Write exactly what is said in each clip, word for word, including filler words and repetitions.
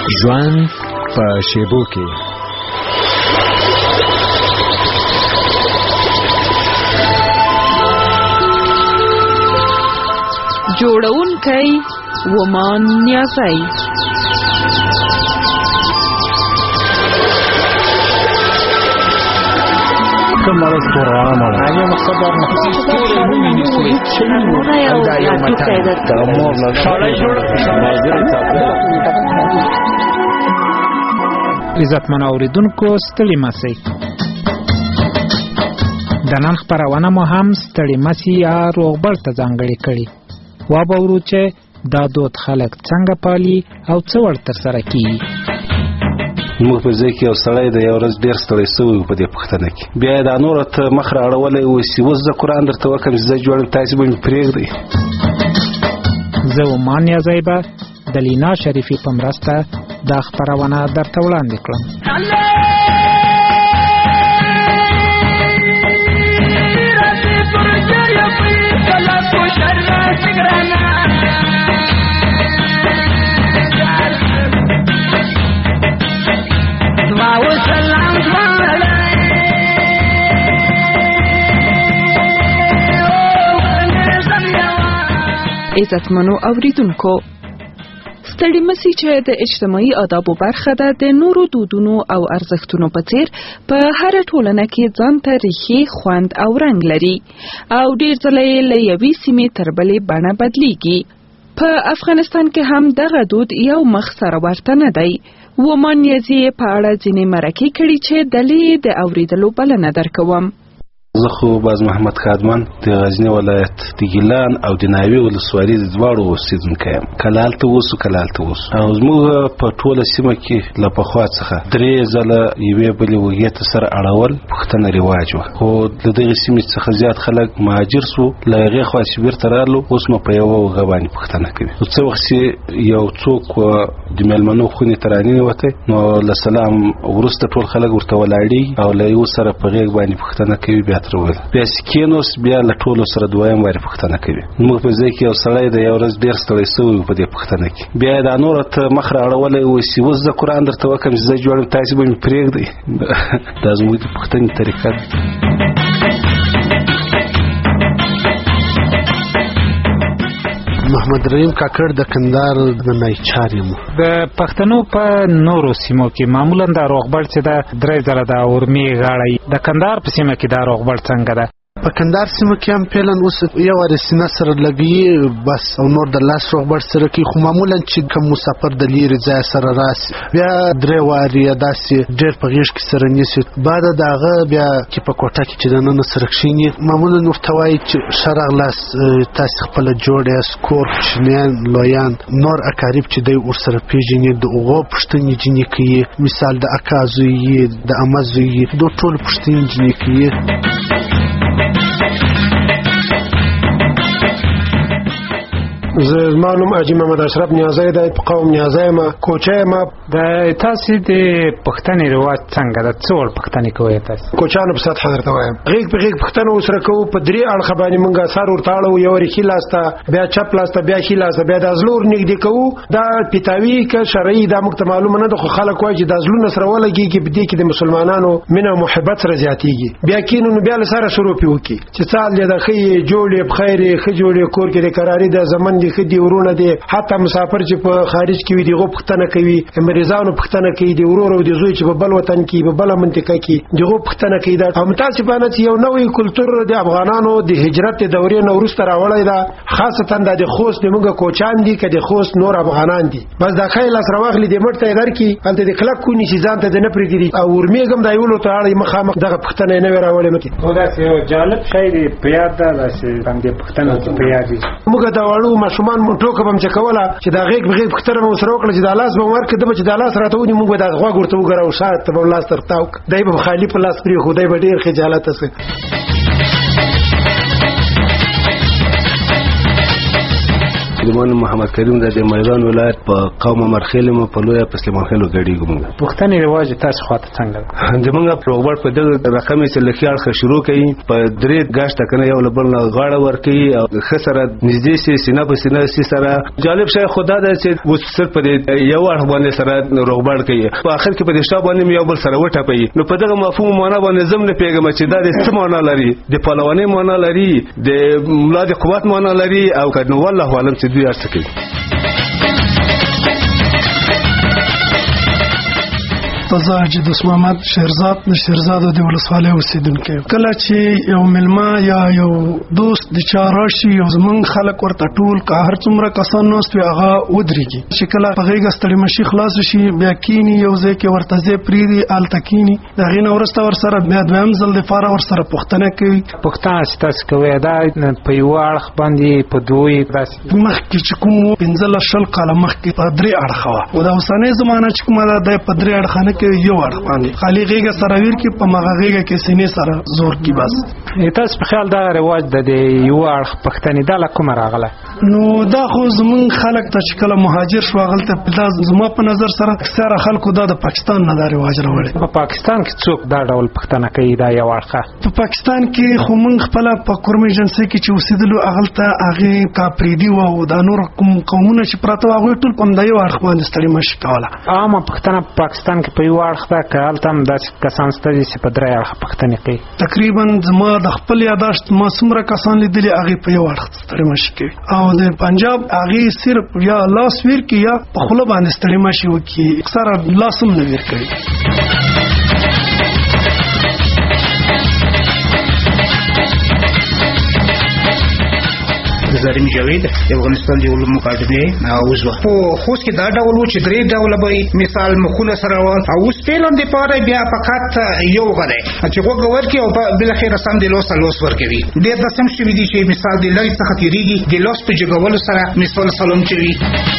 ژوند په شیبو کې. جوړونکی ومان نیازی. مرض قرآن مالا آنیا مقصد دار نفسی ستوری مومی نیسوی دا یو مطان دا مور لگا شالای جوڑ مازر تابده. عزتمن اوریدونکو ستړي مسئ. د نن خپرونه مو هم ستړي مسئ یا روغبړ ته ځانګړې کړې. وابورو چې دا دود خلک څنګه پالي او څه ور ترسره کوي. موږ په ځای کې یو سړی د یو ورځ ډېر ستړی سوی په دې پوښتنه کې. بیا یې دا نور ته مخ رااړولی وایي اوس زه قرآن درته وکړم چې زه جوړم تاسې به مې پرېږدئ. زه ومان نیازی به د لینا شریفي په مرسته دا خپرونه درته وړاندې کړم. عزتمنو اوریدونکو، ستړي مسئ چې د اجتماعي آدابو برخه ده د نورو دودونو او ارزښتونو په څیر په هر ټولنه کې ځان ته ریښې، خوند او رنګ لري او ډیر ځله یې له یوې سیمې تر بلې بڼه بدلیږي. په افغانستان کې هم دغه دود یو مخ سره ورته نه دی. ومان نیازی په اړه ځینې مرکې کړي چې دلې د اوریدلو بلنه درکوم. زه خو باز محمد خادمان د غزنی ولایت د ګیلان او د ناوې ولسوالۍ د دواړو اوسېدونکی یم. کله هلته اوسو کله هلته اوسو او زموږ په ټوله سیمه کې له پخوا څخه درې ځله یوې بلې وږې ته سره اړول پوښتنه رواج وه، خو له دغې سیمې څخه زیات خلک مهاجر سو، له هغې خوا چې بیرته رالو اوس نو په یوه وږه باندې پوښتنه کوي. څه وخت چې یو څوک د میلمنو خونې ته راننوتی نو له سلام وروسته ټول خلک ورته ولاړېږي او له یو سره په غېږ باندې پوښتنه کوي. بیا بیا سکینوس بیا له ټولو سره دویم واري پوښتنه کوي. موږ په ځای کې یو سړی د یو ورځ ډېر ستړی سوی په دې پوښتنه کې. بیا یې دا نور ته مخ رااړولی وایي اوس زه قرآن درته وکړم چې زه جوړم تاسې به مې پرېږدئ. دا زموږ د پوښتنې طریقه ده. محمد رحیم کاکړ د کندهار د نایچار یم. د پښتنو په نورو سیمو کې معمولا دا روغبړ چې دا درې ځله د اورمې غاړه د کندهار په سیمه کې دا روغبړ څنګه ده؟ په کندهار سیمه کې هم فعلا اوس یو وارې سینه سره لګي بس او نور د لاس روغبړ سره کوي، خو معمولا چې کوم مسافر د لیرې ځای سره راسي بیا درې وارې یا داسې ډېر په غېږ کې سره نیسي. بعد د هغه بیا چې په کوټه کې چې دننه سره کښېني معمولا ورته وایي چې ښه راغلاست، تاسې خپله جوړ یاست، کور کوچنیان لویان نور اقارب چې دی ورسره پېژني د هغو پوښتنې ځینې کوي. مثال د اکا زوی یې د عمه زوی یې د ټولو پوښتنې ځینې کوي. زه زما نوم حاجي محمد اشرف نیازی دی، په قوم نیازی یم، کوچه یم. د تاسې د پښتنې رواج څنګه ده؟ څه ډول پښتنې کوئ تاسې؟ کوچانو په سطحه درته وایم غېږ په غېږ پښتنه ورسره کوو. په درې اړخه باندې مونږ سر ورته اړوو، یو وارې ښي لاس ته، بیا چپ لاس ته، بیا ښي لاس ته، بیا دا زړه ور نږدې کوو. دا پیتاوي که شرعي دا موږ ته معلومه نه ده، خو خلک وایي چې دا زړونه سره ولګېږي. په دې کې د مسلمانانو مینه او محبت سره زیاتېږي. بیا کینو نو بیا له سره شروع پې وکړي چې څه حال دی، د ښه یې جوړ یې بخیر یې ښه جوړ یې کور کې د کراري د زمن دي ښه دي ورونه دي. حتی مسافر چې په خارج کې وي دغه پوښتنه کوي، مریضانو پوښتنه کوي، د ورور او د زوی چې په بل وطن کې په بل منطقه کې دغه پوښتنه کوي. دا متاسفانه چې یو نوې کلچر د افغانانو د هجرت د دورې نه وروسته راوړی دا، خاصتا د خوست د موږ کوچان دي که د خوست نور افغانان دي. بس دا خیل اس راوخلی د مټ ته درکې هلته د کلک کو نشي ځان ته نه پرېږدي او ورمیږم دا یولو ته اړې مخامخ دغه پوښتنه نه راوړې مته. او دا یو جالب شی دی په یاد ده چې باندې پوښتنه په یاد دي. موږ دا وړو ماشومان ټوکه بم چې کوله چې دا غېږ بغېږ پوښتنه مو سره وکړه چې دا لاس به ورکړه د چې دا لاس راته ونی موږ دا غوږ ورته وګراو شاته به لاس تر تاو دای به خالی په لاس پرې خو دای به ډېر خجالت وسه. زمون محمد کریم د میدان ولایت په قوم مرخیل مو په لوی په سلیمان خېلو غړي ګم پښتني رواج تاسو خواته څنګه زمونږ پروګرام په دغه رقم چې لکه اړه شروع کړي په درې غاښ تکنه یو لبل غاړه ورکي او خسره نږدې سي سینه په سینه سي سره جالب شي خدا د چې وسر په یو اړه باندې سره روغبړ کوي په اخر کې په دشتا باندې یو بل سره وټپي نو په دغه مفهوم معنا باندې زم نه پیګم چې دا د څه معنا لري د پهلواني معنا لري د ملا د قوت معنا لري او کنه والله علم چې دوی ارڅ کوي تزه حاجد محمد شهرزاد د شهرزاد د ولسوالۍ اوسیدونکو کله چې یو ملما یا یو دوست د چارشي یو زمون خلک ورته ټول که هر څومره کسان نو ستو هغه ودرېږي چې کله په غیږ ستړي مشي خلاص شي بیا کینی یو ځای کې ورته ځای پریدي ال تکینی دا غینه ورسته ور سره بیا دویم ځل د فاره ور سره پښتنه کوي پښتانه ستاسو کوي دا په یو اړخ باندې په دوی بس مخکې چې کوم پنځل شل کاله مخکې په درې اړخ و دا اوسانه زمانہ چې کومه ده په درې اړخ نه کې یو اړخ باندې خالی غیږه سره ویر کې په مغه غیږه کې سینې سره زور کې بس تاسو په خیال دا رواج د یو اړخ پښتني د لکه راغله نو دا خو زمون خلک ته چې کله مهاجر شو غلطه دا زما په نظر سره اکثره خلکو دا د پاکستان نه دا رواج راوړي په پاکستان کې څوک دا ډول پښتنه کوي دا یو اړخ په پاکستان کې خو مونږ خپل په کورمي جنسي کې چې اوسېدلو اغلطه هغه کاپریدي او دا نور کوم قومونه چې پراته هغه ټول په دا یو اړخ باندې ستړي مشي کوله عامه پښتنه په پاکستان کې په یو اړخ دا کال تم د کسان ستړي چې په درې اړخ پښتنه کوي تقریبا زما د خپل یاداشت ما څومره کسان لیدلي هغه په یو اړخ ستړي مشي کوي او د پنجاب هغه صرف یا لاس ویر کې یا په خله باندې ستړي مشي وکي اکثره لاسم نه ویر کوي زرین جاوید د افغانستان د علومو اکاډمي عضو په خوست کې دا ډول چې درې ډول به مثال مخونه سره او اوس پیلم د پاره بیا فقط یو غره چې وګور کې او بل خیر سم د لوس لوس ورکوي د داسم شوی دي چې مثال د لای څخه تیریږي د لوس په جګولو سره مثال سلام چوي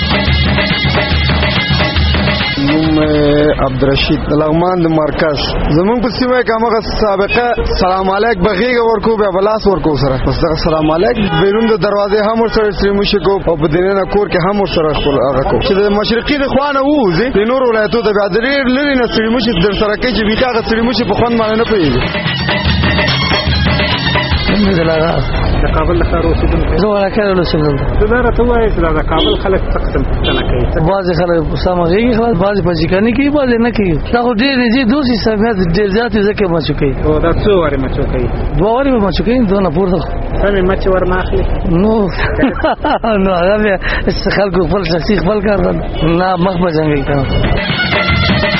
نوم عبدالرشید لغمان د مرکز زمون په سیمه کې هغه سابقه سلام علیک بغیګه ورکو بیا بلاس ورکو سره پس دا سلام علیک بیرون د دروازه هم سره سلام شکو او په دینه کور کې هم سره خپل هغه کو چې د مشرقي د خوانه ووزي د نور ولایتو د بادریر لري نه سلام شي در سره کې چې بیګه سلام شي په خوان باندې نه پیږي دلاره د کابل ښار اوسیدونکو زه ولا کړل اوسیدونکو دا راته وایي چې د کابل خلک څه قسم پوښتنه کوي بعض خلک سمږي خلاص بعض په ځکاني کې بعض نه کوي دا خو ډېر دي دوسی سمات ډېر زیات ځکه ما چوکي او دا څو واره ما چوکي دوه واره ما چوکي دوه نه پورته سمې ما چې ورنه اخلي نو نو هغه خلکو خپل شخصي خپل کار نه مخ بجنګي کنه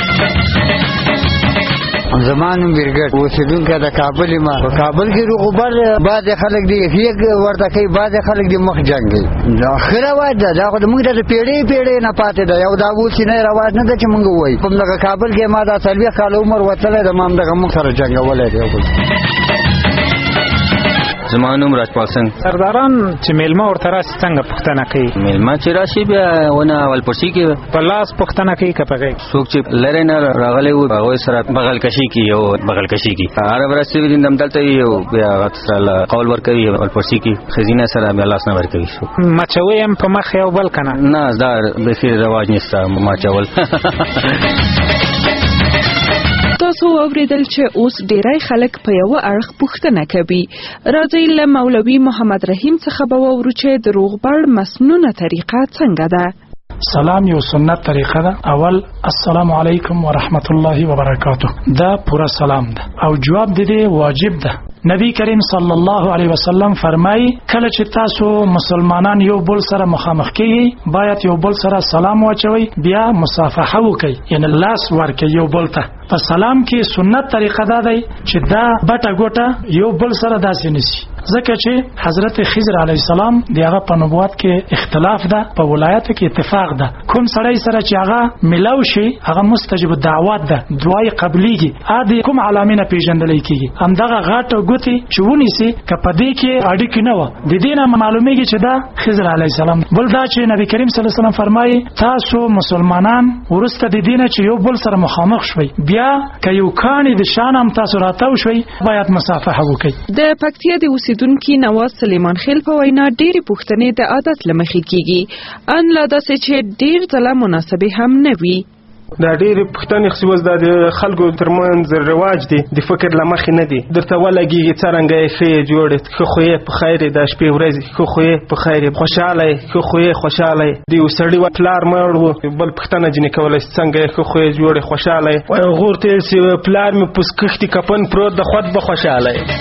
زمانم بیرګټ اوسیدونکو د کابل ما په کابل کې روغبر بعض خلک دی هیڅ ورته کوي بعض خلک دی مخ جنگي دا خره وای دا دا خو موږ د پیړې پیړې نه پاتې دا یو دا اوس نه رواج نه د چې موږ وای په دغه کابل کې ما دا سلوي کال عمر وتله د مام دغه مخ سره جنگولای دی زمانوم راجپال سنگ سرداران چې میلمه ورته راشي څنګه پوښتنه کوي میلمه چې راشي بیا ونه ولپرسي کې په لاس پوښتنه کوي که په غېږ څوک چې لري نه راغلی وي هغوی سره بغل کشي کوي او بغل کشي کوي عرب راسي وي دمدلته وي او بیا سره قول ورکوي ولپرسي کوي ښځینه سره بیا لاس نه ورکوي مچوي هم په مخ یو بل که نه نه دا بیخي رواج نشته مچول تاسو اوریدل چې اوس ډیری خلک په یو اړخ پوښتنه کوي. راځي له مولوي محمد رحیم څخه به وورو چې د روغبړ مسنونه طریقه څنګه ده. سلام یو سنت طریقه ده. اول السلام علیکم ورحمت الله وبرکاته دا پورا سلام ده او جواب د دې واجب ده. نبی کریم صلی الله علیه وسلم فرمایي کله چې تاسو مسلمانان یو بل سره مخامخ کیږئ باید یو بل سره سلام واچوي بیا مصافحه وکړئ یعنی لاس ورکړئ یو بل ته. په سلام کې سنت طریقه ده دی چې دا بټه ګوټه یو بل سره داسې نسی ځکه چې حضرت خضر علیه السلام دیغه په نبوت کې اختلاف ده په ولایت کې اتفاق ده. کوم سړی سره چې هغه ملاو شي هغه مستجب دعوت ده دعای قبليږي. ا دې کوم علامه پیژندل کیږي همدغه غاټه ګوتی چې ونیسي کپدې کې اړیکې نه و د دې نه معلومیږي چې دا خضر علیه السلام. بل دا چې نبی کریم صلی الله علیه وسلم فرمایي تاسو مسلمانان ورسته د دینه چې یو بل سره مخامخ شوي بیا که یو کانی د شان هم تاسو راتاو شوي باید مصافحه وکړئ. د پکتیا د اوسیدونکي نواز سلیمان خیل په وینا ډېرې پوښتنې د عادت له مخې کیږي، ان لا داسې چې ډېر ځله مناسبې هم نه وي. دا ډېرې پوښتنې خو اوس دا د خلکو ترمنځ رواج دی، د فکر له مخې نه دی. درته ولګېږي څرنګه یې ښه یې جوړ یې، ښه خو یې په خیر یې، دا شپې ورځې ښه خو یې په خیر یې، خوشحاله یې، ښه خو یې خوشحاله یې. د یو سړي پلار مړ و، بل پوښتنه ځینې کولی شي څنګه یې ښه خو یې جوړ یې، خوشحاله یې. وایي هغه ورته ویل چې پلار مې په کښتې کفن پروت د خود به خوشحاله یې.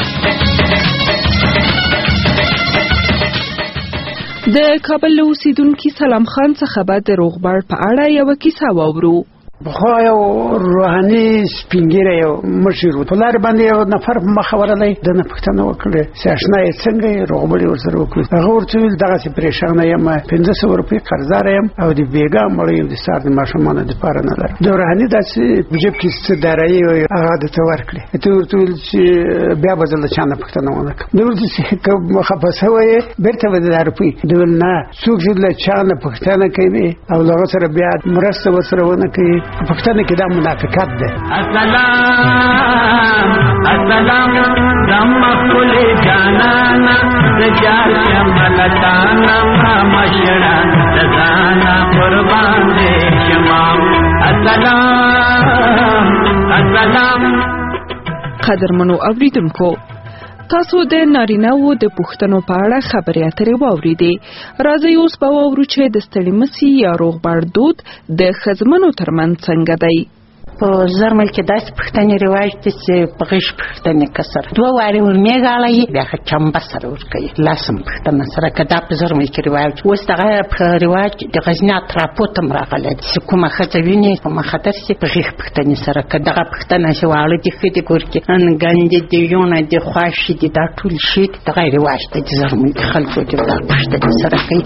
د کابل له اوسیدونکي سلام خان څخه به د روغبړ په اړه یوه کیسه واورو. پخوا یو روحاني سپین ږیری یو مشر و، په لارې باندې یو نفر په مخه ورغلی، د نه پوښتنه وکړې چې اشنا یې څنګه یې، روغبړ یې ورسره وکړې. هغه ورته ویل دغسې پرېشانه یم، پنځه سوه روپۍ قرضداره یم او د بېګا مړی یم، د سهار د ماشومانو دپاره نه لرم. د روحاني داسې په جیب کې څه دارایي وي هغه درته ورکړې. ته ورته ویل چې بیا به زه له چا نه پوښتنه ونه کړم. ده ورته چې که خفه شوی یې بېرته به دې دا روپۍ. ده ویل نه، څوک چې له چا نه پوښتنه کوي او له هغه سره بیا مرسته ورسره ونه کوي، پښتنه کې دا منافقت ده. السلام السلام دم خپل جانانا رجال ملتانا مشرا دزانا قربان دې شمام. السلام السلام. قدرمنو اوریدونکو، تاسو د نارینه‌وو د پوښتنو په اړه خبرې اترې واورېدې. راځئ اوس به واورو چې د ستړي مسي یا روغبړ دود د ښځمنو ترمنځ څنګه دی. په زرمل کې داسې پښتنې رواج دي چې په غیش پښتنې کسر دوه وارې ورمېږاړی بیا ښه چمبه سره ورکوي، لاسم پښتنه سره که دا په زرمل کې رواج. اوس دغه په رواج د غزني اطرافو ته هم راغلی دی چې کومه ښځه ویني په مخاطر شي په غیښ پښتنې سره که دغه پښتنه چې واړه دي ښه دي کور کې ګندې دي یونه دي خواشي دي دا ټول شي دغه رواج دی د زرمل خلکو د دا پښتنې سره کوي.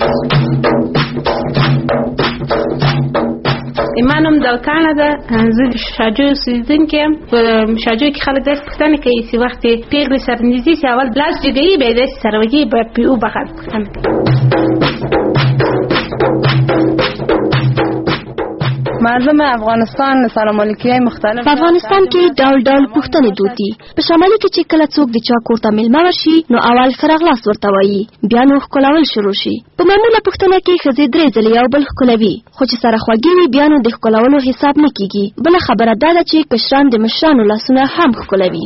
ایمانم دلکانه ده، زه شاجوی اوسیدونکې یم. په شاجوی کې خلک داسې پوښتنې کوي چې وخت یې پېغلې سره نږدې شي اول لاس جګوي بیا یې داسې سره وږي بیا پرې وبخښل پوښتنه کوي. مردم افغانستان سلام علیکي مختلف په افغانستان کې ډول ډول پوښتنې دود دي. په شمالي کې چې کله څوک د چا کور ته میلمه ورشي نو اول ښه راغلاست ورته وایي، بیا نو ښکلول شروع شي. په معموله پوښتنه کې ښځې درې ځلې یو بل ښکلوي، خو چې سره خوږې وي بیا نو د ښکلولو حساب نه کیږي. بله خبره دا ده چې کشران د مشرانو لاسونه هم ښکلوي.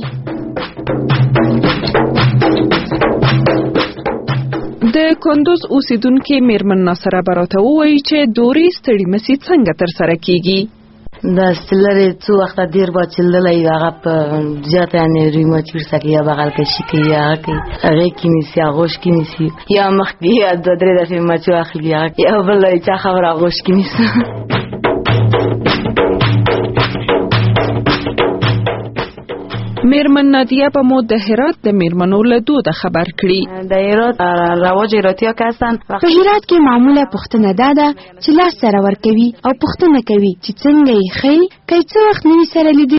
د کندوز اوسیدونکي میرمن ناصره براته ووایي چې دورې ستړي مسي څنګه ترسره کیږي. دا ستلرې څو وخته ډېر به چللی هغه په زیاته یعنې ریمه چیرسه کې یا بغل کشي کوي هغه کوي هغې کې نیسي اغوش کې نیسي یا مخکې یا دوه درې دفعې مچو اخلي هغه یا بل چا خبره اغوش کې نیسي. میرمن نادیه به مو د هرات د میرمنو له دوده خبر کړي. د هرات رواج هراتیا که هستن په هرات کې معموله پوښتنه دا ده چې لاس سره ورکوي او پوښتنه کوي چې څنګه یې ښه یې، که یې څه وخت نه وي سره لیدلي